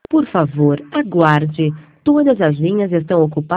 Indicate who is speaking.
Speaker 1: Por favor, aguarde. Todas as linhas estão ocupadas.